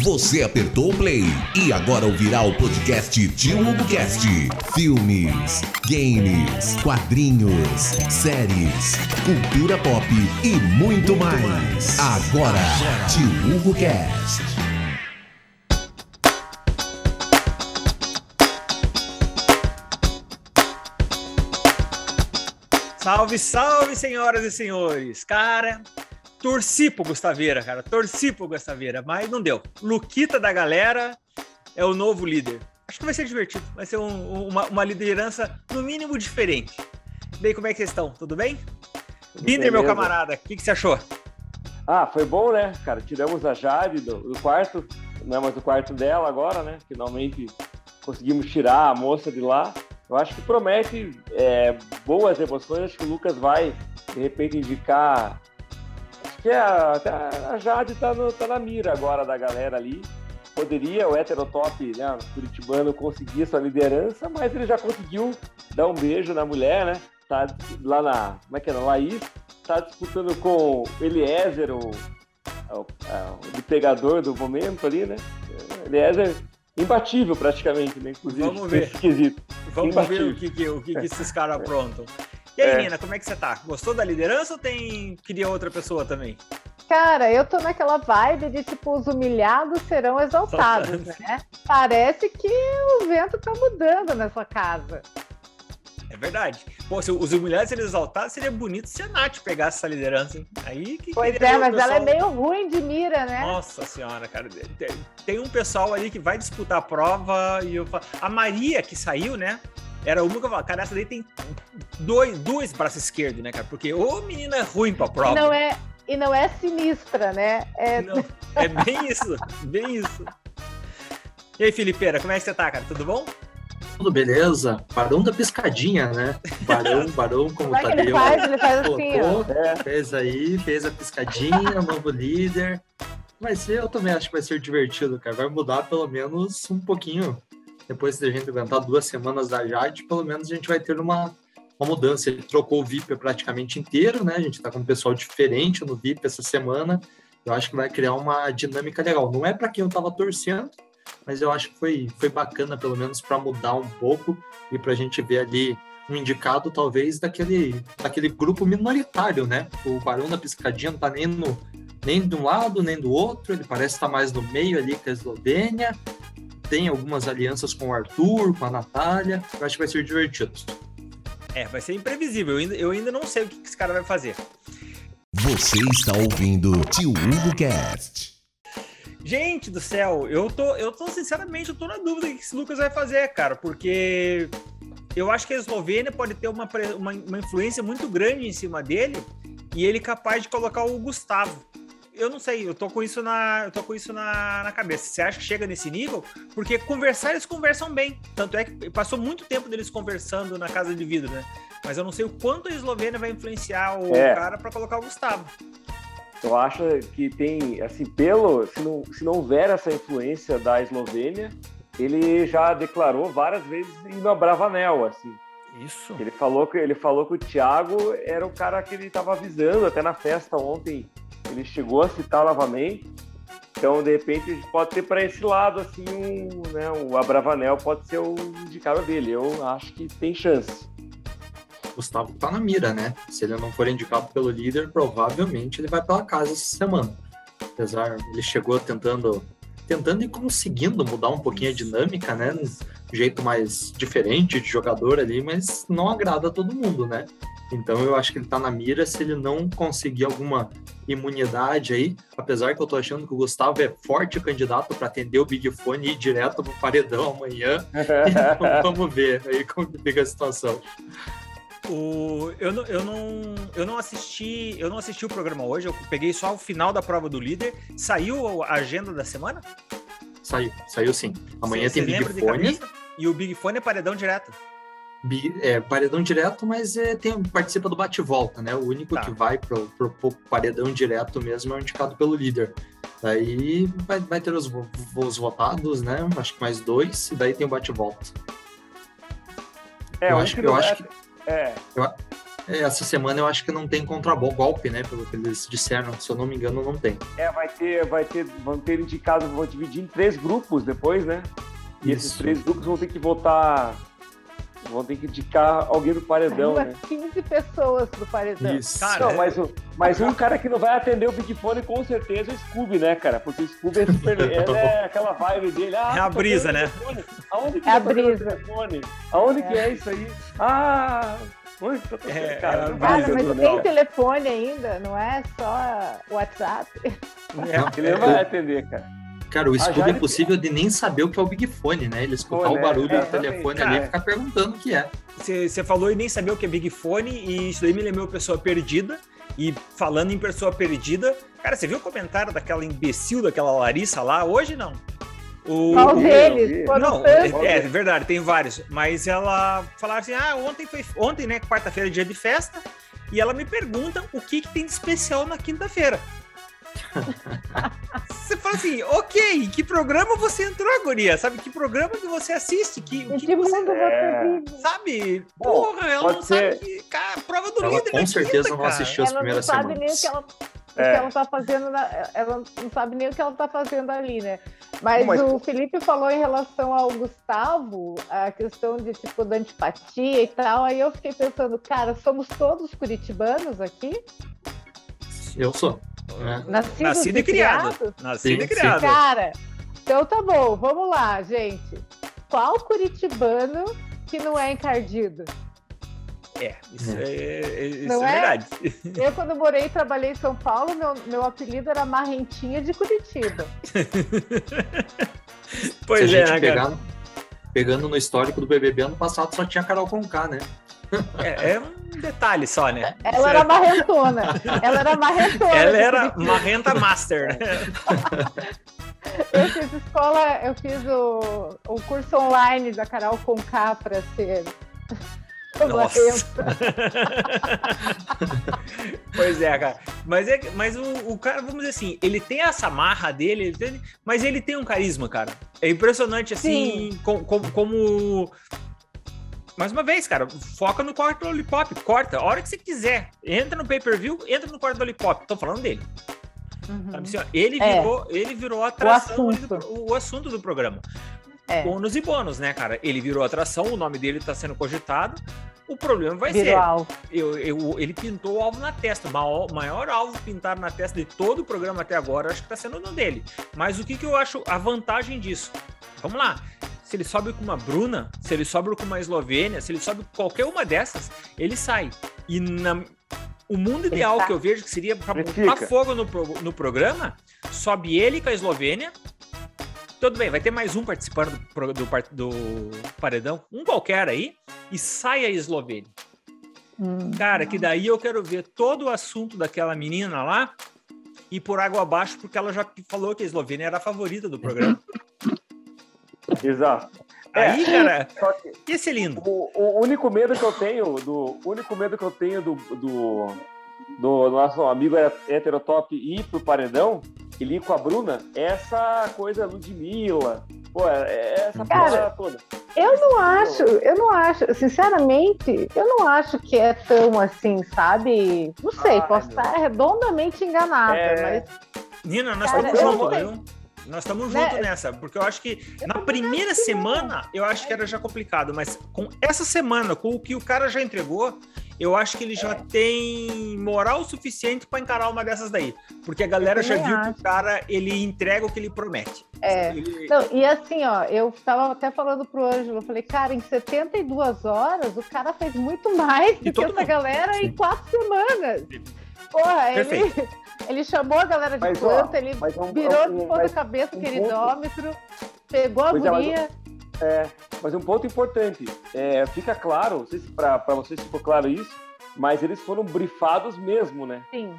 Você apertou o play e agora ouvirá o podcast Tio HugoCast. Filmes, games, quadrinhos, séries, cultura pop e muito mais. Agora, Tio HugoCast. Salve, salve, senhoras e senhores. Cara, torci pro Gustaveira, mas não deu. Luquita da galera é o novo líder. Acho que vai ser divertido, vai ser uma liderança no mínimo diferente. Bem, como é que vocês estão? Tudo bem? Líder, meu camarada, o que você achou? Foi bom, né, cara? Tiramos a Jade do quarto, não é mais o quarto dela agora, né? Finalmente conseguimos tirar a moça de lá. Eu acho que promete boas emoções. Acho que o Lucas vai, de repente, indicar. Acho que a Jade tá na mira agora da galera ali. Poderia o heterotop, né, curitibano, conseguir essa liderança, mas ele já conseguiu dar um beijo na mulher, né? Tá lá na Laís, tá disputando com o Eliezer, o pegador do momento ali, né? Eliezer imbatível praticamente, né? Inclusive, vamos ver. Esquisito. Vamos ver o que esses caras aprontam. E aí, Nina, como é que você tá? Gostou da liderança ou queria outra pessoa também? Cara, eu tô naquela vibe de, tipo, os humilhados serão exaltados, né? Parece que o vento tá mudando nessa casa. É verdade. Pô, se os humilhados serem exaltados, seria bonito se a Nath pegasse essa liderança, hein? Pois é, mas ela é meio ruim de mira, né? Nossa senhora, cara. Tem um pessoal ali que vai disputar a prova e eu falo... A Maria, que saiu, né? Era uma que eu falava, cara, essa daí tem dois braços esquerdos, né, cara? Porque menina ruim pra prova. E não é sinistra, né? Não, é bem isso, bem isso. E aí, Felipeira, como é que você tá, cara? Tudo bom? Tudo beleza? Barão da piscadinha, né? Barão, como tá Tadeu. Ele faz assim, ó. Fez a piscadinha, novo líder. Mas eu também acho que vai ser divertido, cara. Vai mudar pelo menos um pouquinho. Depois de a gente aguentar 2 semanas da Jade, pelo menos a gente vai ter uma mudança. Ele trocou o VIP praticamente inteiro, né? A gente tá com um pessoal diferente no VIP essa semana. Eu acho que vai criar uma dinâmica legal. Não é para quem eu tava torcendo, mas eu acho que foi bacana, pelo menos, para mudar um pouco e para a gente ver ali um indicado, talvez, daquele grupo minoritário, né? O Barão da Piscadinha não tá nem de um lado, nem do outro, ele parece estar mais no meio ali com a Eslovênia, tem algumas alianças com o Arthur, com a Natália, eu acho que vai ser divertido. Vai ser imprevisível, eu ainda não sei o que esse cara vai fazer. Você está ouvindo Tio HugoCast. Gente do céu, eu tô sinceramente, eu tô na dúvida do que esse Lucas vai fazer, cara, porque eu acho que a Eslovênia pode ter uma influência muito grande em cima dele e ele capaz de colocar o Gustavo. Eu não sei, eu tô com isso na cabeça. Você acha que chega nesse nível? Porque eles conversam bem. Tanto é que passou muito tempo deles conversando na casa de vidro, né? Mas eu não sei o quanto a Eslovênia vai influenciar o cara pra colocar o Gustavo. Eu acho que tem, assim, se não houver essa influência da Eslovênia, ele já declarou várias vezes indo a Bravanel, assim. Isso. Ele falou que o Thiago era o cara que ele estava avisando, até na festa ontem ele chegou a citar novamente. Então, de repente, a gente pode ter para esse lado, assim, o Abravanel pode ser o indicado dele. Eu acho que tem chance. Gustavo tá na mira, né? Se ele não for indicado pelo líder, provavelmente ele vai pela casa essa semana. Apesar, ele chegou tentando e conseguindo mudar um pouquinho a dinâmica, né? Um jeito mais diferente de jogador ali, mas não agrada a todo mundo, né? Então eu acho que ele tá na mira se ele não conseguir alguma imunidade aí, apesar que eu tô achando que o Gustavo é forte candidato para atender o Big Fone e ir direto pro paredão amanhã. Então, vamos ver aí como fica a situação. Eu não assisti o programa hoje, eu peguei só o final da prova do líder. Saiu a agenda da semana? Saiu sim. Amanhã tem Big Fone. E o Big Fone é paredão direto. Paredão direto, mas participa do bate-volta, né? O único que vai pro paredão direto mesmo é o indicado pelo líder. Daí vai ter os votados, né? Acho que mais 2, e daí tem o bate-volta. Essa semana eu acho que não tem contragolpe, né? Pelo que eles disseram. Se eu não me engano, não tem. Vão ter indicado, vão dividir em 3 grupos depois, né? E esses 3 grupos vão ter que votar, vão ter que indicar alguém do paredão, né? 15 pessoas pro paredão. Isso. Cara, Não, mas um cara que não vai atender o Big Fone com certeza é o Scooby, né, cara? Porque o Scooby é aquela vibe dele. É a brisa, né? Aonde que É a tá tocando o brisa. telefone? Aonde que é isso aí? Onde que tá tocando? É Cara, a não brisa vai Cara, mas atender, tem não. telefone ainda, não é só WhatsApp. Ele não vai atender, cara. Cara, o Scooby é Jade- impossível de nem saber o que é o Big Fone, né? Ele escutar Fone, o barulho do exatamente, telefone cara. ali e ficar perguntando o que é. Você falou e nem sabia o que é Big Fone, e isso daí me lembrou Pessoa Perdida. E falando em Pessoa Perdida, cara, você viu o comentário daquela imbecil, daquela Larissa lá? Hoje não. Qual vi. deles? Foram Não, tantos. é verdade, tem vários. Mas ela falava assim: ontem, né, quarta-feira, dia de festa, e ela me pergunta o que tem de especial na quinta-feira. Você fala assim, ok, que programa você entrou, guria? Sabe, que programa que você assiste? Em Que que você, mundo você vive? sabe? Bom, Porra, ela pode não ser- sabe que, cara, prova do Ela líder com na certeza quinta, não cara. assistiu as Ela não primeiras sabe nem o semanas. que ela tá fazendo, ela não sabe nem o que ela tá fazendo ali, né? Mas o Felipe falou em relação ao Gustavo, a questão de tipo da antipatia e tal, aí eu fiquei pensando, cara, somos todos curitibanos aqui? Eu sou. Né? Nascido e criado. Nascido e Sim, criado. Cara, então tá bom, vamos lá, gente. Qual curitibano que não é encardido? Isso é Não é? verdade. Eu, quando morei e trabalhei em São Paulo, meu apelido era Marrentinha de Curitiba. Pois Se a é, gente né, cara? pegando no histórico do BBB, ano passado só tinha Carol Conká, né? É um detalhe só, né? Ela era marrentona. Ela era marrentona. Ela de era Curitiba. marrenta master, né? Eu fiz o curso online da Carol Conká para ser Nossa. marrenta. Pois é, cara. Mas o cara, vamos dizer assim, ele tem essa marra dele, mas ele tem um carisma, cara. É impressionante, assim, como... Mais uma vez, cara, foca no quarto do Lollipop, corta, a hora que você quiser. Entra no pay-per-view, entra no quarto do Lollipop. Tô falando dele. Sabe assim, ó, ele virou a atração, o assunto do programa. Ônus e bônus, né, cara? Ele virou atração, o nome dele tá sendo cogitado. O problema vai ser... alvo. Ele pintou o alvo na testa. O maior alvo pintado na testa de todo o programa até agora, acho que tá sendo no dele. Mas o que eu acho a vantagem disso? Vamos lá. Se ele sobe com uma Bruna, se ele sobe com uma Eslovênia, se ele sobe com qualquer uma dessas, ele sai. E o mundo ideal que eu vejo que seria para botar fogo no programa, sobe ele com a Eslovênia. Tudo bem, vai ter mais um participando do paredão, um qualquer aí, e sai a Eslovênia. Cara, que daí eu quero ver todo o assunto daquela menina lá ir por água abaixo, porque ela já falou que a Eslovênia era a favorita do programa. Exato. Aí, cara, Só que ia ser lindo. o único medo que eu tenho do nosso amigo heterotop ir pro paredão, ele ir com a Bruna, essa coisa Ludmilla, essa parada toda. Eu não acho, sinceramente, eu não acho que é tão assim, sabe? Não sei, posso estar redondamente enganada, mas... Nina, nós Cara, estamos eu juntos, vou- viu? Nós estamos juntos nessa, porque eu acho que na primeira semana eu acho que era já complicado, mas com essa semana, com o que o cara já entregou, eu acho que ele já tem moral suficiente para encarar uma dessas daí, porque a galera já viu que o cara, ele entrega o que ele promete. Não, e assim, ó, eu tava até falando pro Ângelo, eu falei, cara, em 72 horas, o cara fez muito mais do que essa galera em 4 semanas. Porra, ele chamou a galera de planta, ele virou de ponta cabeça o queridômetro, pegou a guria. Mas um ponto importante, fica claro, não sei se para vocês ficou claro isso, mas eles foram brifados mesmo, né? Sim.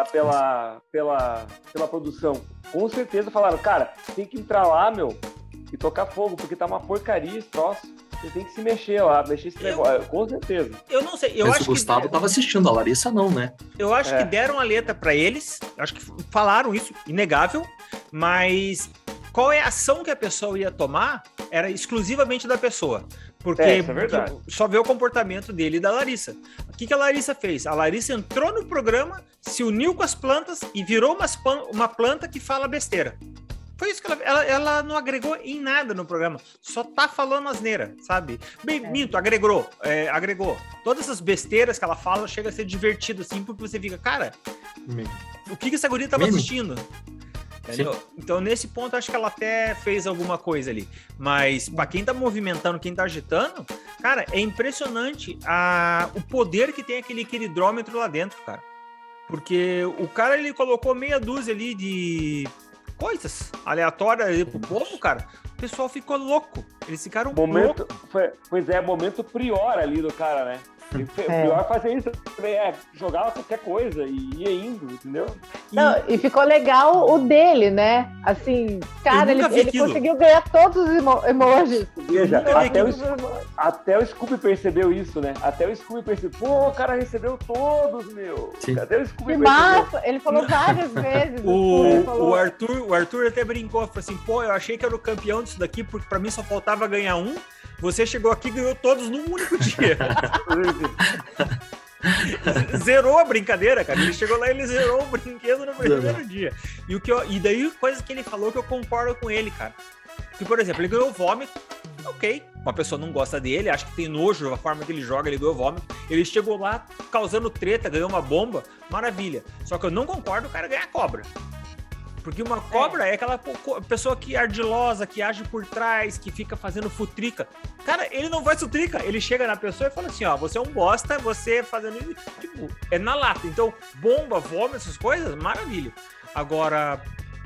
Pela produção. Com certeza falaram, cara, tem que entrar lá, meu, e tocar fogo, porque tá uma porcaria esse troço. Você tem que se mexer lá, mexer esse negócio, com certeza. Eu não sei, Mas o Gustavo tava assistindo, a Larissa não, né? Eu acho que deram a letra pra eles, acho que falaram isso, inegável, mas qual é a ação que a pessoa ia tomar era exclusivamente da pessoa. Porque isso é verdade. só vê o comportamento dele e da Larissa. O que a Larissa fez? A Larissa entrou no programa, se uniu com as plantas e virou uma planta que fala besteira. Foi isso que ela não agregou em nada no programa. Só tá falando asneira, sabe? Bem, minto, agregou. Todas essas besteiras que ela fala chega a ser divertido, assim, porque você fica, cara, o que essa guria tava assistindo? Então, nesse ponto, acho que ela até fez alguma coisa ali. Mas, pra quem tá movimentando, quem tá agitando, cara, é impressionante o poder que tem aquele equilidrômetro lá dentro, cara. Porque o cara, ele colocou meia dúzia ali de coisas aleatórias ali pro povo, cara. O pessoal ficou louco. Eles ficaram loucos. Pois é, momento Prior ali do cara, né? O Prior fazia isso também, jogava qualquer coisa e ia indo, entendeu? Não, e ficou legal o dele, né? Assim, cara, ele conseguiu ganhar todos os emojis. Veja, até o Scooby percebeu isso, né? Até o Scooby percebeu, pô, o cara recebeu todos, meu. Até o Scooby percebeu. Massa! Ele falou várias vezes. O Arthur até brincou, falou assim, pô, eu achei que era o campeão disso daqui, porque pra mim só faltava ganhar um. Você chegou aqui e ganhou todos num único dia. Zerou a brincadeira, cara. Ele chegou lá e ele zerou o brinquedo no primeiro dia. E daí, coisa que ele falou que eu concordo com ele, cara. Que, por exemplo, ele ganhou o vômito. Ok, uma pessoa não gosta dele, acha que tem nojo da forma que ele joga, ele ganhou o vômito. Ele chegou lá causando treta, ganhou uma bomba. Maravilha. Só que eu não concordo o cara ganhar cobra. Porque uma cobra é aquela pessoa que é ardilosa, que age por trás, que fica fazendo futrica. Cara, ele não faz futrica. Ele chega na pessoa e fala assim, ó, você é um bosta, você fazendo isso. Tipo, é na lata. Então, bomba, vômito, essas coisas, maravilha. Agora,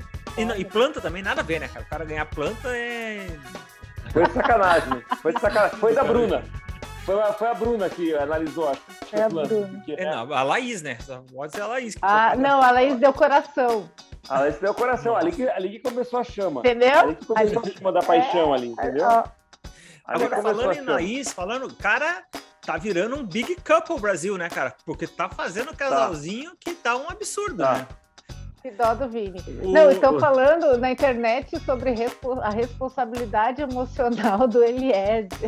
e planta também, nada a ver, né, cara? O cara ganhar planta é... Foi sacanagem, né? Foi da Bruna. Foi a Bruna que analisou, acho. É a Bruna. Não, a Laís, né? Pode ser a Laís. Não, a Laís deu coração. A Laís deu coração, ali que começou a chama. Entendeu? Ali que começou a chama da paixão ali, entendeu? Agora, falando em Laís, cara, tá virando um big couple Brasil, né, cara? Porque tá fazendo um casalzinho que tá um absurdo, né? Que dó do Vini. Não, estão falando na internet sobre a responsabilidade emocional do Eliezer.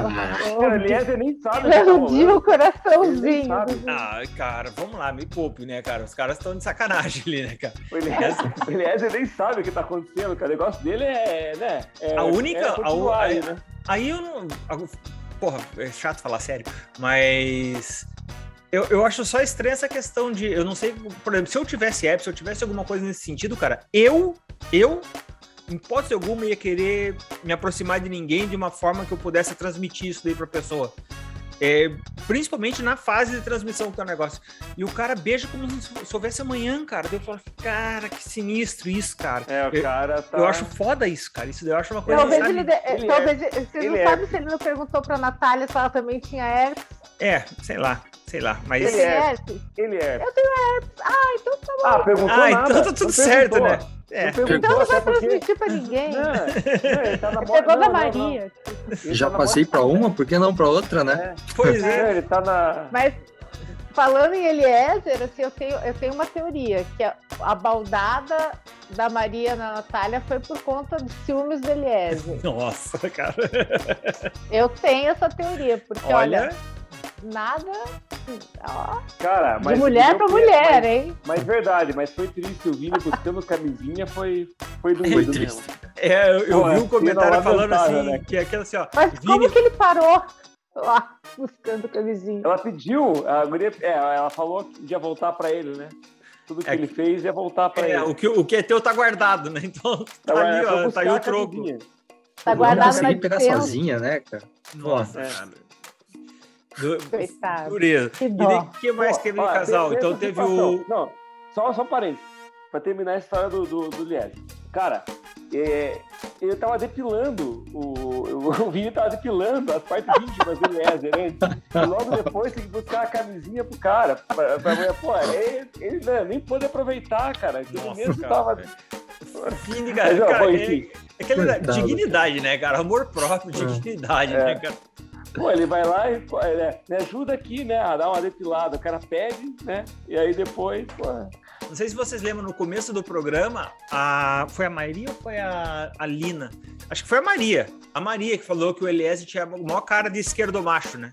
O Eliezer nem sabe. Ele iludiu o coraçãozinho. Cara, vamos lá, me poupe, né, cara? Os caras estão de sacanagem ali, né, cara? O Eliezer nem sabe o que tá acontecendo, cara. O negócio dele né? A única... né? Aí eu não... Porra, é chato falar sério, mas... Eu acho só estranha essa questão de... Eu não sei, por exemplo, se eu tivesse app, se eu tivesse alguma coisa nesse sentido, cara, eu, em hipótese alguma, ia querer me aproximar de ninguém de uma forma que eu pudesse transmitir isso daí pra pessoa. Principalmente na fase de transmissão do negócio. E o cara beija como se houvesse amanhã, cara. Daí eu falo, cara, que sinistro isso, cara. O cara tá... Eu acho foda isso, cara. Isso daí eu acho uma coisa... Talvez você não sabe se ele não perguntou pra Natália se ela também tinha herpes. Sei lá, mas... Ele é. Eu tenho herpes. Então tá bom. Perguntou nada. Então tá tudo certo, né? Então não vai transmitir pra ninguém. Ele tá na pegou da Maria. Já passei pra uma, por que não pra outra, né? Pois é. Ele tá na... Mas, falando em Eliezer, assim, eu tenho uma teoria, que a baldada da Maria na Natália foi por conta dos ciúmes do Eliezer. Nossa, cara. Eu tenho essa teoria, porque, olha nada... Cara, de mulher pra mulher, hein? Mas verdade, mas foi triste. O Vini buscando camisinha foi doído mesmo. Eu vi um comentário falando assim, né? Que é aquela assim, ó... Mas Vini... como que ele parou lá buscando camisinha? Ela pediu, a guria, ela falou que ia voltar pra ele, né? Tudo que ele fez ia voltar pra ele. O que é teu tá guardado, né? Então tá ali, ó, tá aí o troco. Tá guardado na pegar sozinha, né, cara? Nossa, cara. Coitado. Dureza. Que dó. E o que mais teve no casal? Então teve o... Não, só um parênteses, pra terminar a história do Eliezer. Cara, ele tava depilando, o Vini tava depilando as partes íntimas do Eliezer, né? E logo depois tem que buscar a camisinha pro cara. Ele nem pôde aproveitar, cara. Ele mesmo tava... Vini, cara, aquela dignidade, né, cara? Amor próprio, dignidade, né, cara? Pô, ele vai lá e me ajuda aqui, né, a dar uma depilada. O cara pede, né, e aí depois, Não sei se vocês lembram, no começo do programa, foi a Maria ou foi a Lina? Acho que foi a Maria. A Maria que falou que o Eliezer tinha a maior cara de esquerdomacho, né?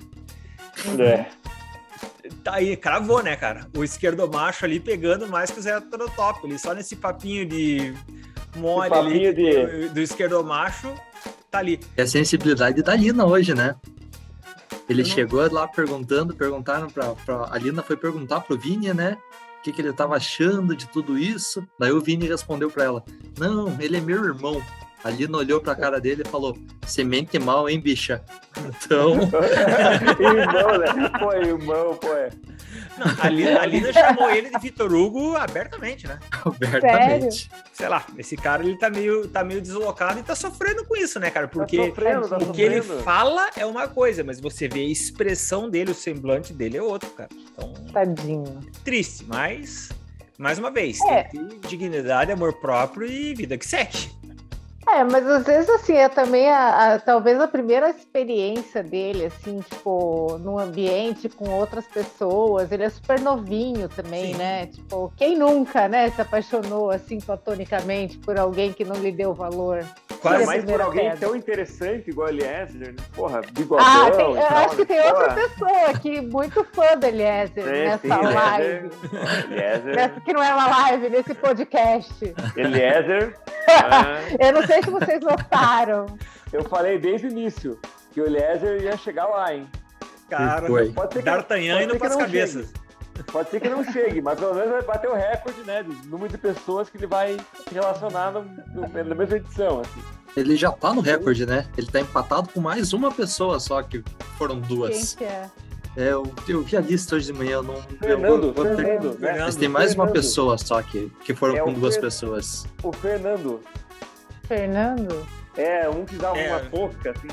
Tá aí, cravou, né, cara? O esquerdomacho ali pegando mais que o Zé Heterotop. Ali, só nesse papinho de mole ali do esquerdomacho, tá ali. É a sensibilidade da Lina hoje, né? Ele chegou lá perguntaram a Lina foi perguntar pro Vini, né? O que ele tava achando de tudo isso. Daí o Vini respondeu pra ela: não, ele é meu irmão. A Lina olhou pra cara dele e falou: você mente mal, hein, bicha? Então... irmão, né? Pô, irmão, pô. Não, a Lina chamou ele de Vitor Hugo abertamente, né? Abertamente. Sério? Sei lá, esse cara ele tá meio deslocado e tá sofrendo com isso, né, cara? Porque o que ele fala é uma coisa, mas você vê a expressão dele, o semblante dele é outro, cara. Então, tadinho. Triste, mas, mais uma vez, tem que ter dignidade, amor próprio e vida que segue. Mas às vezes, assim, é também talvez a primeira experiência dele, assim, tipo, num ambiente com outras pessoas. Ele é super novinho também, sim, né? Tipo, quem nunca, né, se apaixonou, assim, platonicamente por alguém que não lhe deu valor? Quase mais por alguém tão interessante igual Eliezer, né? Porra, bigodão. Eu acho que tem outra pessoa aqui, muito fã do Eliezer, nessa live. Eliezer. Que não é uma live, nesse podcast. Eliezer. Eu não sei se vocês notaram. Eu falei desde o início que o Eliezer ia chegar lá, hein? Cara, D'Artagnan indo com as cabeças. Pode ser que não chegue, mas pelo menos vai bater o recorde, né? Do número de pessoas que ele vai se relacionar na mesma edição, assim. Ele já tá no recorde, né? Ele tá empatado com mais uma pessoa só, que foram duas. Quem que é? Eu vi a lista hoje de manhã, Fernando, mas tem mais uma pessoa só que foram com duas pessoas. O Fernando. Um que dava uma touca, assim.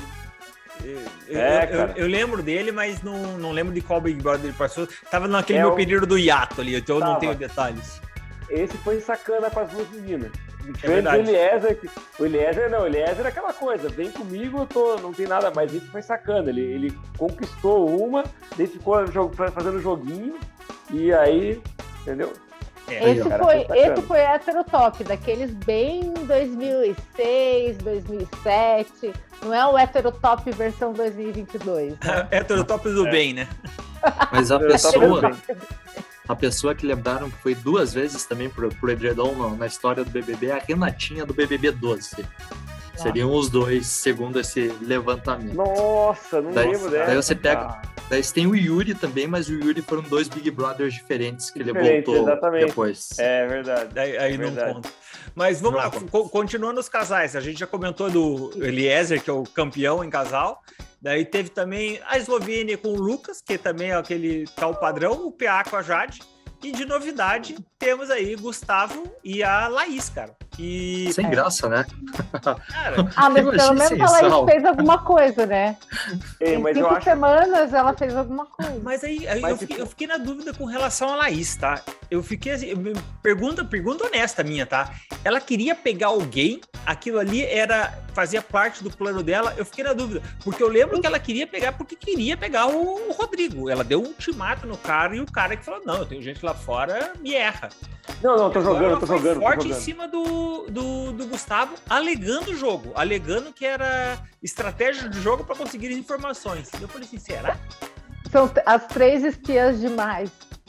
Eu lembro dele, mas não lembro de qual Big Brother ele passou. Tava naquele meu período do hiato ali, então eu não tenho detalhes. Esse foi sacana com as duas meninas. Verdade. O Eliezer é aquela coisa, vem comigo, não tem nada mais. Esse foi sacana, ele conquistou uma, daí ficou fazendo joguinho, e aí, entendeu? Esse foi Heterotop, daqueles bem 2006, 2007, não é o Heterotop versão 2022. Né? Heterotop do bem, né? Mas a pessoa que lembraram que foi duas vezes também pro Edredom na história do BBB é a Renatinha do BBB 12. Seriam os dois, segundo esse levantamento. Nossa, não lembro dessa. Daí você pega... Daí você tem o Yuri também, mas o Yuri foram dois Big Brothers diferentes que ele voltou depois. É verdade. Aí não conta. Mas vamos lá, continuando os casais. A gente já comentou do Eliezer, que é o campeão em casal. Daí teve também a Eslovênia com o Lucas, que também é aquele tal padrão, o PA com a Jade. E de novidade, temos aí Gustavo e a Laís, cara. Sem graça, né? Cara, mas pelo menos a Laís fez alguma coisa, né? Em 5 semanas ela fez alguma coisa. Mas aí eu fiquei na dúvida com relação a Laís, tá? Eu fiquei assim, pergunta honesta minha, tá? Ela queria pegar alguém, aquilo ali fazia parte do plano dela, eu fiquei na dúvida, porque eu lembro que ela queria pegar o Rodrigo. Ela deu um ultimato no cara e o cara que falou, não, eu tenho gente lá fora, me erra. Não, tô jogando. Forte em cima do Gustavo, alegando o jogo, alegando que era estratégia de jogo para conseguir informações. Eu falei assim, será? São as 3 espiãs demais.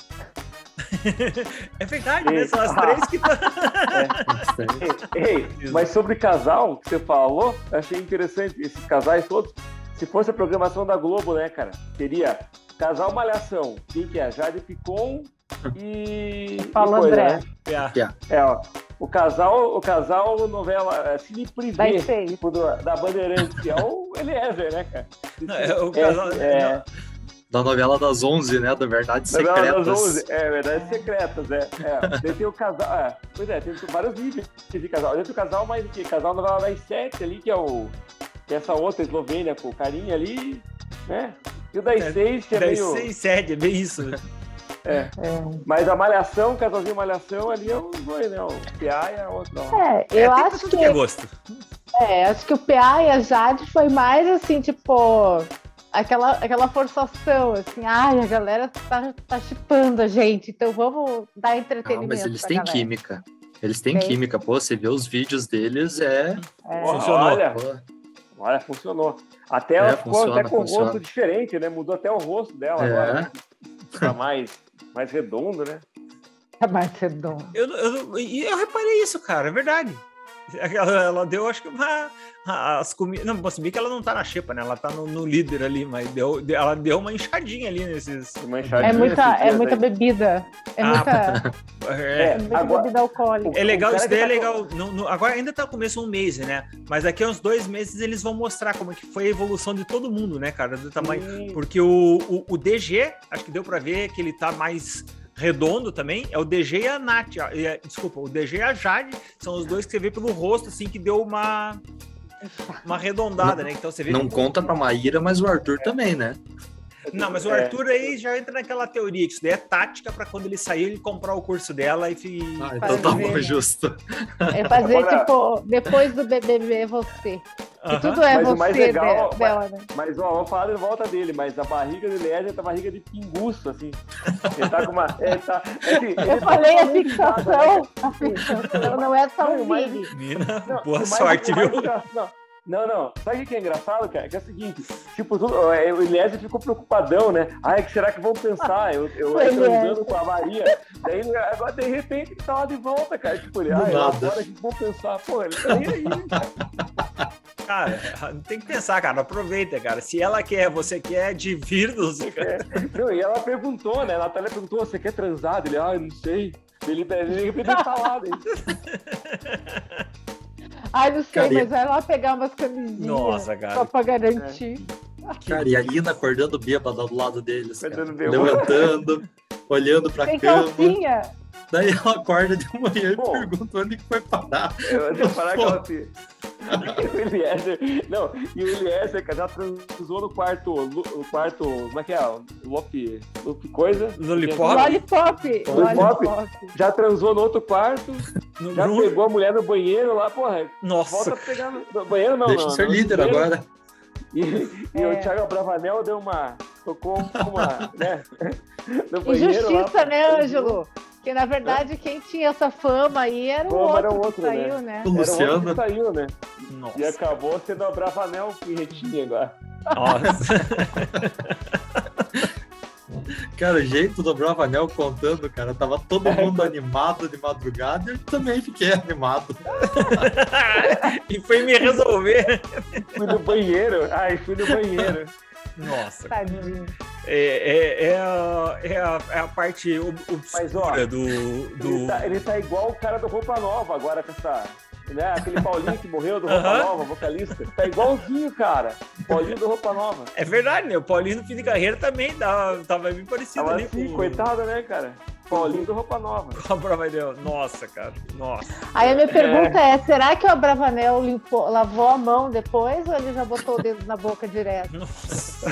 É verdade, né? São as 3 que estão... Mas sobre casal, que você falou, achei interessante, esses casais todos, se fosse a programação da Globo, né, cara, teria casal Malhação, quem que é? Jade Picon e Paulo André. Né? Ó, o casal novela Cine Privé tipo, da Bandeirantes, que é o Eliezer, né, cara? O casal... Da novela das 11, né? Da Verdades Secretas. Das 11, Verdades Secretas, Daí tem o casal... Pois é, tem vários níveis de casal. Tem o casal mais o quê? Casal novela das 7 ali, que é essa outra Eslovênia com o carinha ali, né? E o das 6, que é meio... 6, 7, é bem isso, né? Mas a Malhação, o casalzinho Malhação ali é os dois, né? O PA e a outra. Eu acho que... é gosto. Acho que o PA e a Jade foi mais assim, tipo... aquela forçação, assim, ai, a galera tá chipando a gente, então vamos dar entretenimento. Mas eles têm galera. química. Eles têm química. Pô, você vê os vídeos deles, Funcionou. Olha, funcionou. Até ela ficou até com o rosto diferente, né? Mudou até o rosto dela agora. Né? Tá mais redondo, né? Tá mais redondo. Eu reparei isso, cara, é verdade. Ela deu, acho que as comidas. Não, posso ver que ela não tá na xepa, né? Ela tá no líder ali, mas ela deu uma inchadinha ali nesses. É muita bebida. Muita bebida alcoólica. É legal, isso daí é legal. Agora ainda tá no começo um mês, né? Mas daqui a uns 2 meses eles vão mostrar como é que foi a evolução de todo mundo, né, cara? Do tamanho. Porque o DG, acho que deu pra ver que ele tá mais redondo também, é o DG e a Nath, desculpa, o DG e a Jade, são os dois que você vê pelo rosto, assim, que deu uma arredondada, né? Então você vê. Não conta pra Maíra, mas o Arthur também, né? Não, mas o Arthur aí já entra naquela teoria, que isso daí é tática pra quando ele sair, ele comprar o curso dela e então tá bom, justo. É fazer, tipo, depois do BBB você. Que tudo é mas você, mais legal, dela, né? Mas ó, vamos falar de volta dele, mas a barriga do Eliezer tá barriga de pinguço, assim. Ele tá com uma... Eu falei a fixação. A fixação não é só um vídeo. Menina, boa sorte, viu? Não. Sabe o que é engraçado, cara? Que é o seguinte, tipo, o Eliezer ficou preocupadão, né? Ai, que será que vão pensar? Eu transando com a Maria. Daí, agora, de repente, ele tá lá de volta, cara. Tipo, agora que vão pensar? Pô, ele tá nem aí, cara. Cara, tem que pensar, cara, aproveita, cara. Se ela quer, você quer, divirta-se. Não, e ela perguntou, né? A Natália perguntou, você quer transar? Ele, eu não sei. Ele tá lá, né? Ai, não sei, mas vai lá pegar umas camisinhas. Nossa, cara. Só pra garantir. Cara, e a Lina acordando bêbada do lado deles, cara. Levantando, olhando pra cama. Calcinha. Daí ela acorda de manhã e pergunta onde que foi parar. Eu vou parar com assim. E o Eliezer, cara, já transou no quarto, como é que é? Lollipop coisa? Lollipop. Já transou no outro quarto, pegou a mulher no banheiro lá, porra. Nossa. Volta a pegar no banheiro, não. Deixa de ser líder agora. E o Thiago Abravanel tocou uma, né? No banheiro. Injustiça, lá, né, Ângelo? Porque, na verdade, quem tinha essa fama aí era o outro que saiu, né? O Luciano. Era o outro que saiu, né? Nossa. E acabou sendo a Bravanel Pirretinha agora. Nossa. Cara, o jeito do Bravanel contando, cara, tava todo mundo animado de madrugada e eu também fiquei animado. E foi me resolver. Fui no banheiro. Nossa. Tadinho. É a parte obscura do... Ele tá igual o cara do Roupa Nova agora com essa... Né? Aquele Paulinho que morreu do Roupa Nova, vocalista. Tá igualzinho, cara. Paulinho do Roupa Nova. É verdade, né? O Paulinho no fim de carreira também tava bem parecido ali. Assim, coitado, né, cara? Paulinho do Roupa Nova. Com a Bravanel. Nossa, cara. Nossa. Aí a minha pergunta é, será que o Abravanel lavou a mão depois ou ele já botou o dedo na boca direto? Nossa.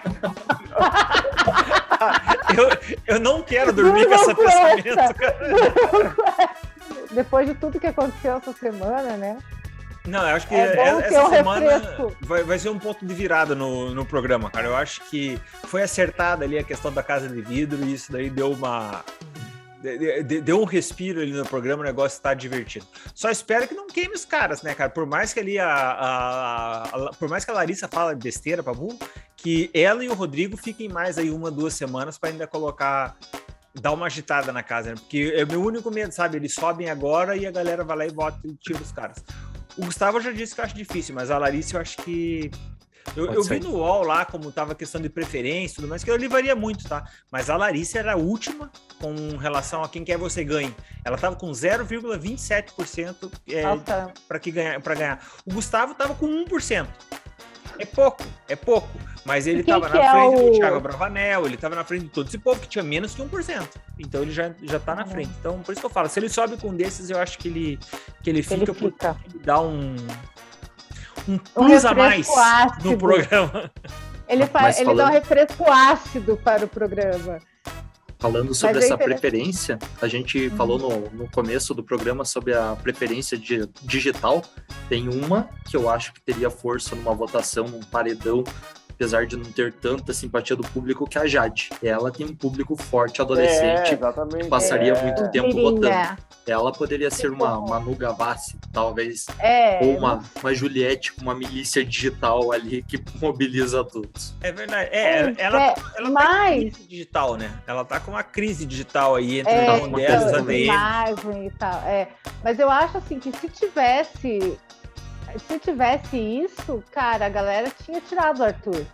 eu não quero dormir com esse pensamento, cara. Depois de tudo que aconteceu essa semana, né? Não, eu acho que essa semana vai ser um ponto de virada no programa, cara. Eu acho que foi acertada ali a questão da casa de vidro e isso daí deu um respiro ali no programa, o negócio tá divertido. Só espero que não queime os caras, né, cara? Por mais que ali por mais que a Larissa fala besteira pra burro, que ela e o Rodrigo fiquem mais aí 1-2 semanas pra ainda dar uma agitada na casa, né? Porque é o meu único medo, sabe? Eles sobem agora e a galera vai lá e vota e tira os caras. O Gustavo já disse que eu acho difícil, mas a Larissa eu acho que... Eu vi no UOL lá como tava a questão de preferência e tudo mais, que eu livraria muito, tá? Mas a Larissa era a última com relação a quem quer você ganhe. Ela tava com 0,27% para ganhar. O Gustavo tava com 1%. É pouco. Mas ele tava na frente do Thiago Bravanel, ele tava na frente de todo esse povo que tinha menos que 1%. Então ele já tá na frente. Então, por isso que eu falo, se ele sobe com um desses, eu acho que ele fica. Porque ele dá um plus a mais ácido no programa. Ele dá um refresco ácido para o programa. Falando sobre essa preferência, a gente falou no começo do programa sobre a preferência digital. Tem uma que eu acho que teria força numa votação, num paredão apesar de não ter tanta simpatia do público que a Jade. Ela tem um público forte, adolescente, que passaria muito tempo votando. Ela poderia ser uma Manu Gavassi, talvez, ou uma Juliette com uma milícia digital ali que mobiliza todos. É verdade. Ela tá com crise digital, né? Ela tá com uma crise digital aí entre os modelos, a DM. Imagem e tal. Mas eu acho assim que se tivesse isso, cara, a galera tinha tirado o Arthur.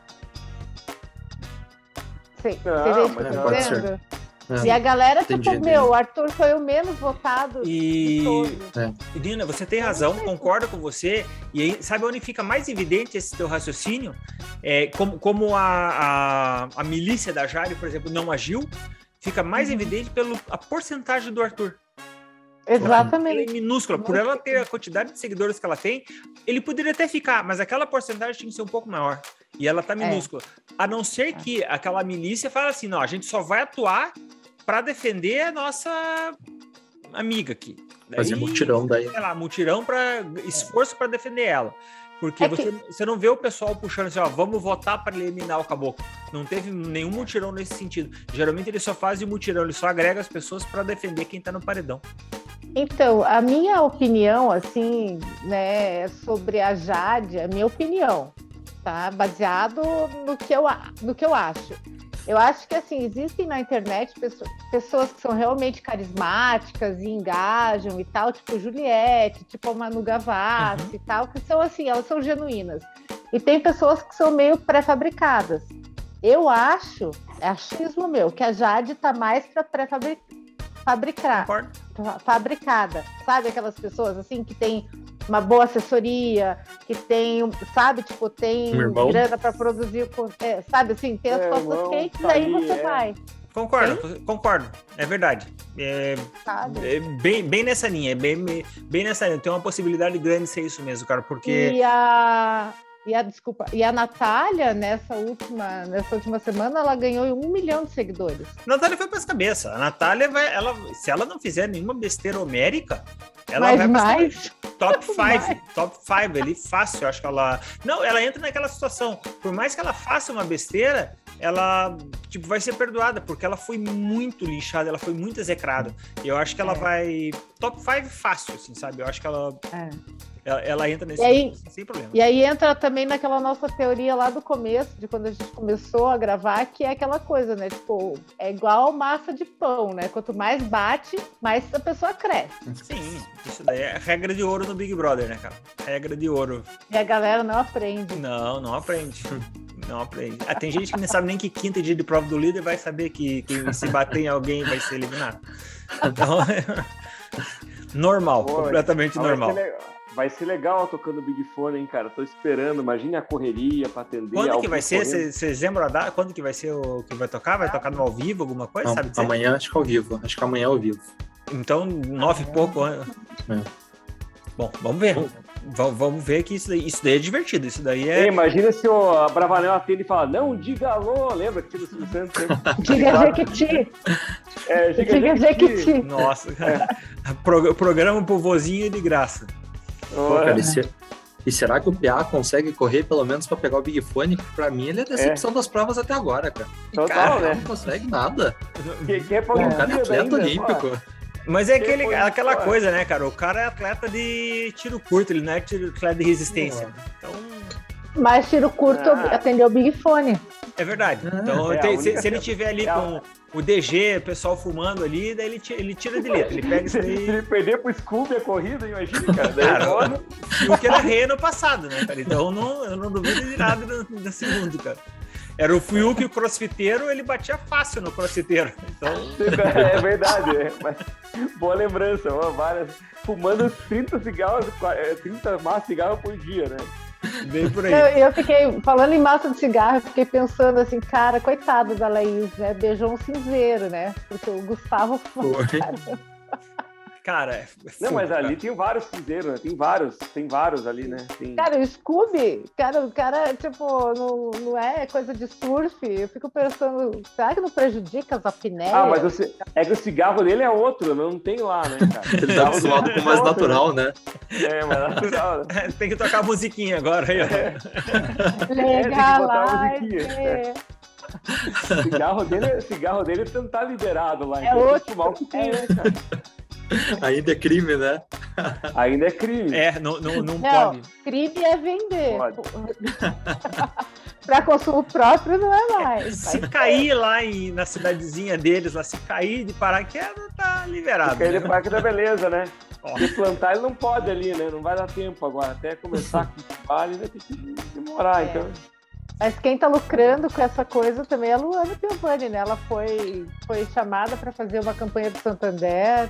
Você pode ser. E a galera, o Arthur foi o menos votado de todos. Nina, você tem razão, concordo com você. E aí, sabe onde fica mais evidente esse teu raciocínio? Como a milícia da Jade, por exemplo, não agiu, fica mais evidente pela porcentagem do Arthur. Exatamente. Ela é minúscula. Por ela ter a quantidade de seguidores que ela tem, ele poderia até ficar, mas aquela porcentagem tinha que ser um pouco maior. E ela tá minúscula. A não ser que aquela milícia fale assim, não, a gente só vai atuar para defender a nossa amiga aqui. Fazer mutirão daí. Sei lá, mutirão para esforço para defender ela. Porque você não vê o pessoal puxando assim, vamos votar para eliminar o caboclo. Não teve nenhum mutirão nesse sentido. Geralmente eles só fazem o mutirão, eles só agregam as pessoas para defender quem tá no paredão. Então, a minha opinião, assim, né, sobre a Jade, a minha opinião, tá? Baseado no que eu acho. Eu acho que, assim, existem na internet pessoas que são realmente carismáticas e engajam e tal, tipo Juliette, tipo a Manu Gavassi e tal, que são, assim, elas são genuínas. E tem pessoas que são meio pré-fabricadas. Eu acho, é achismo meu, que a Jade tá mais para fabricada. Sabe aquelas pessoas, assim, que tem uma boa assessoria, que tem, sabe, tipo, tem grana para produzir, sabe, assim, tem as costas quentes, aí você vai. Concordo, é verdade. Bem nessa linha, bem nessa linha. Tem uma possibilidade grande de ser isso mesmo, cara, porque... E a Natália, nessa última semana, ela ganhou 1 milhão de seguidores. A Natália foi para as cabeças. A Natália se ela não fizer nenhuma besteira homérica, ela vai para top 5 ali, fácil. Eu acho que ela entra naquela situação. Por mais que ela faça uma besteira, ela vai ser perdoada, porque ela foi muito lixada, ela foi muito execrada. E eu acho que ela vai top 5 fácil, assim, sabe? Eu acho que ela entra nesse sem problema. E aí entra também naquela nossa teoria lá do começo, de quando a gente começou a gravar, que é aquela coisa, né? Tipo, é igual massa de pão, né? Quanto mais bate, mais a pessoa cresce. Sim, isso daí é regra de ouro no Big Brother, né, cara? Regra de ouro. E a galera não aprende. Não aprende. Não aprende. Tem gente que não sabe nem que quinta dia de prova do líder vai saber que se bater em alguém vai ser eliminado. Então, normal, completamente normal. Vai ser legal tocando Big Fone, hein, cara? Tô esperando. Imagine a correria pra atender. Quando que vai ser? Vocês lembram a data? Quando que vai ser o que vai tocar? Vai tocar no ao vivo, alguma coisa? Não, sabe dizer? Amanhã acho que ao vivo. Acho que amanhã é ao vivo. Então, 9 e pouco. Bom, vamos ver. Vamos ver que isso daí é divertido. Isso daí é... Imagina se o Bravanel atende e fala, não, diga alô. Lembra que tinha o Silvio Santos? Diga Jequiti. Diga Jequiti. Nossa, programa pro vozinho de graça. Cara, e será que o PA consegue correr pelo menos pra pegar o Big Fone? Pra mim, ele é a decepção das provas até agora, cara. Total, cara, né? Não consegue nada. O cara é atleta olímpico. Mas é aquela coisa, né, cara? O cara é atleta de tiro curto, ele não é atleta de resistência. Então... Mas tiro curto atendeu o Big Fone. É verdade. Então, se ele tiver ali com o DG, o pessoal fumando ali, daí ele tira de letra. Ele pega isso daí... Se ele perder pro Scooby a corrida, imagina, cara. Cara, o que era rei no passado, né, cara? Então eu não duvido de nada no segundo, cara. Era o Fiuk e o crossfiteiro, ele batia fácil no crossfiteiro. Então... É verdade, mas boa lembrança, fumando 30 cigarros, 30 maços de cigarro por dia, né? Bem por aí. Eu fiquei, falando em massa de cigarro, eu fiquei pensando assim, cara, coitado da Laís, né? Beijou um cinzeiro, né? Porque o Gustavo foi. Cara, não, mas ali tem vários cruzeiros, né? Tem vários ali, né? Cara, o Scooby, o cara, tipo, não é coisa de surf. Eu fico pensando, será que não prejudica as apneias? Ah, mas é que o cigarro dele é outro, não tem lá, né, cara? Ele tá acostumado com mais natural, né? É, mais natural. Tem que tocar a musiquinha agora aí, ó. Legal, O cigarro dele não tá liberado lá. É outro. Fumar o que tem, né, cara? Ainda é crime, né? Ainda é crime. Não Não, pode. crime é vender. Pode. Para consumo próprio não é mais. Se cair lá na cidadezinha deles, lá, se cair de paraquedas, tá liberado. Se cair de paraquedas, beleza, né? Ó. Se plantar, ele não pode ali, né? Não vai dar tempo agora. Até começar com o trabalho, vai ter que demorar, então. Mas quem tá lucrando com essa coisa também é a Luana Piovani, né? Ela foi chamada para fazer uma campanha do Santander.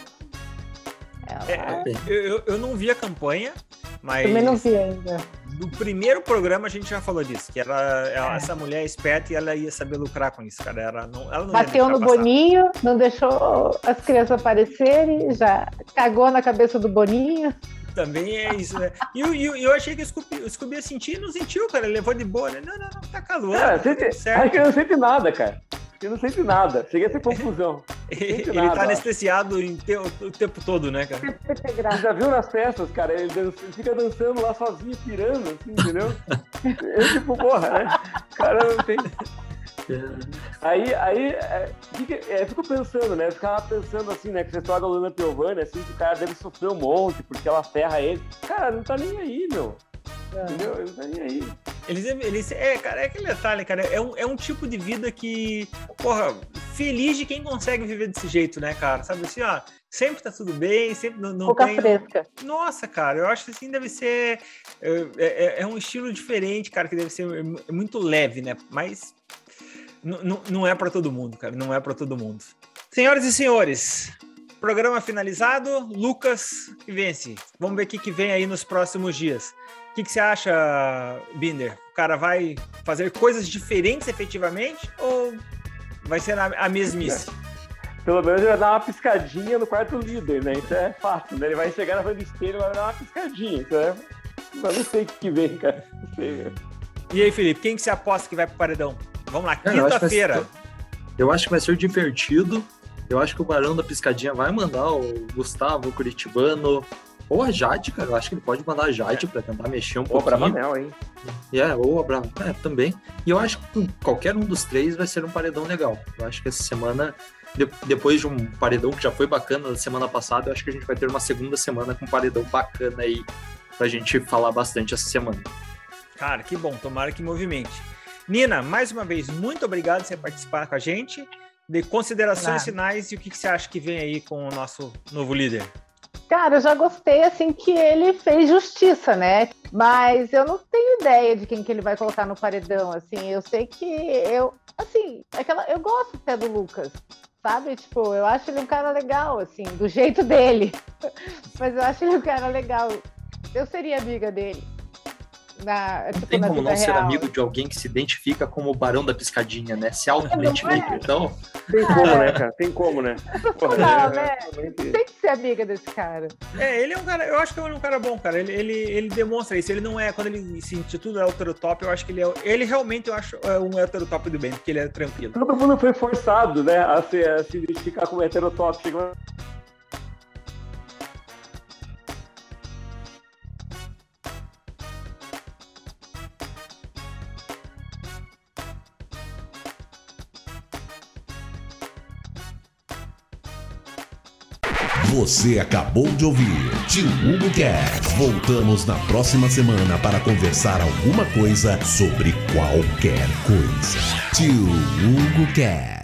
Eu não vi a campanha, mas... Também não vi ainda. No primeiro programa a gente já falou disso, que essa mulher é esperta e ela ia saber lucrar com isso, cara. Ela não bateu no passar. Boninho, não deixou as crianças aparecerem, já cagou na cabeça do Boninho. Também é isso, né? E eu achei que o Scooby ia sentir e não sentiu, cara. Ele levou de boa, né? Não, tá calor. Acho que ele não sente nada, cara. Ele não sente nada. Chega a ter confusão. Ele tá anestesiado o tempo todo, né, cara? Você já viu nas festas, cara? Ele fica dançando lá sozinho, pirando, assim, entendeu? Eu, tipo, porra, né? O cara não tem... Aí eu fico pensando, né? Eu ficava pensando assim, né? Que você fala da Luana Piovani, assim, que o cara deve sofrer um monte, porque ela ferra ele. Cara, não tá nem aí, meu. Entendeu? Ele não tá nem aí. Cara, é aquele detalhe, cara. É um tipo de vida que, porra, feliz de quem consegue viver desse jeito, né, cara? Sabe assim, ó, sempre tá tudo bem, sempre não Pouca tem... fresca. Nossa, cara, eu acho que assim deve ser... É um estilo diferente, cara, que deve ser muito leve, né? Mas não é pra todo mundo, cara. Não é pra todo mundo. Senhoras e senhores, programa finalizado. Lucas que vence. Vamos ver o que vem aí nos próximos dias. O que você acha, Binder? O cara vai fazer coisas diferentes efetivamente ou vai ser a mesmice? Pelo menos ele vai dar uma piscadinha no quarto líder, né? Isso é fato, né? Ele vai chegar na frente do espelho e vai dar uma piscadinha. Isso é... Mas não sei o que vem, cara. Não sei, cara. E aí, Felipe, quem que você aposta que vai pro paredão? Vamos lá, quinta-feira. Eu acho que vai ser divertido. Eu acho que o Barão da Piscadinha vai mandar o Gustavo, o Curitibano, ou a Jade, cara. Eu acho que ele pode mandar a Jade pra tentar mexer um pouquinho. Ou a Bravanel, hein? Ou a Bravanel, também. E eu acho que qualquer um dos três vai ser um paredão legal. Eu acho que essa semana, depois de um paredão que já foi bacana na semana passada, eu acho que a gente vai ter uma segunda semana com um paredão bacana aí pra gente falar bastante essa semana. Cara, que bom. Tomara que movimente. Nina, mais uma vez, muito obrigado por você participar com a gente. De considerações finais e o que você acha que vem aí com o nosso novo líder? Cara, eu já gostei, assim, que ele fez justiça, né? Mas eu não tenho ideia de quem que ele vai colocar no paredão, assim. Eu sei que eu gosto até do Lucas, sabe? Tipo, eu acho ele um cara legal, assim, do jeito dele. Mas eu acho ele um cara legal. Eu seria amiga dele. Não tem como não ser amigo de alguém que se identifica como o Barão da Piscadinha, né? Se auto-identifica, então... Tem como, né, cara? Tem como, né? Porra, né? Tem que ser amiga desse cara. Ele é um cara... Eu acho que ele é um cara bom, cara. Ele demonstra isso. Ele não é... Quando ele se intitula heterotop, eu acho que ele é... Ele realmente, eu acho, é um heterotop do bem, porque ele é tranquilo. Todo mundo foi forçado, né, a se identificar como heterotop. Chegou... Você acabou de ouvir Tio Hugo Cast. Voltamos na próxima semana para conversar alguma coisa sobre qualquer coisa. Tio Hugo Cast.